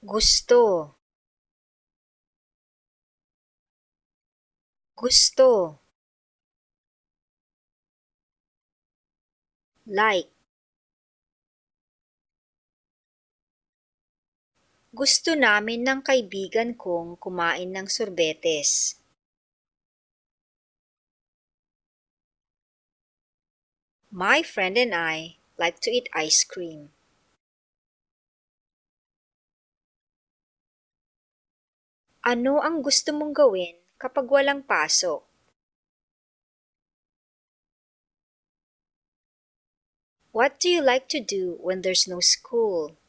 Gusto, gusto, like. Gusto namin ng kaibigan kong kumain ng sorbetes. My friend and I like to eat ice cream. Ano ang gusto mong gawin kapag walang pasok? What do you like to do when there's no school?